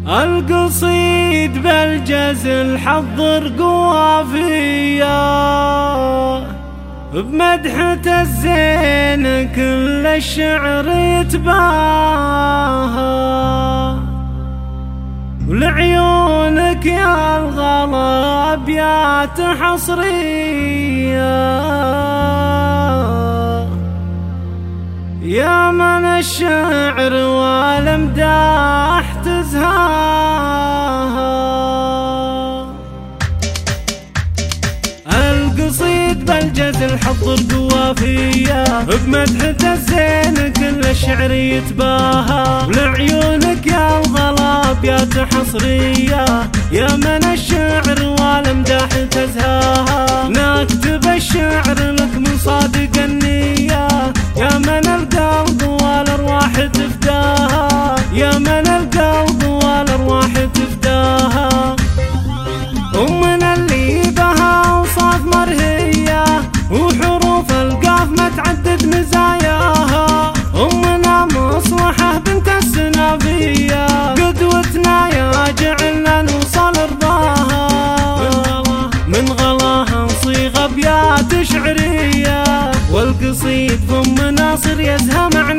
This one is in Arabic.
القصيد بالجزل حضر قوافية بمدحة الزين كل الشعر يتباهى، ولعيونك يا الغلا أبيات حصرية يا من الشعر والمداح تزهاها. القصيد بالجزل حضر قوافية بمدحة الزين كل الشعر يتباهى، ولعيونك يا الغلا أبيات حصرية يا من الشعر والمداح تزهاها. نكتب الشعر لك من صادق النية يا من القلب والأرواح تفداها، يا من القلب والأرواح تفداها. ومن اللي بها أوصاف مرهية وحروف القاف ما تعدد مزاياها، أمنا مصلحة بنت السنافية قدوتنا يا جعلنا نوصل رضاها. من غلاها نصيغ أبيات شعرية والقصيد ثم ناصر يزهى معنا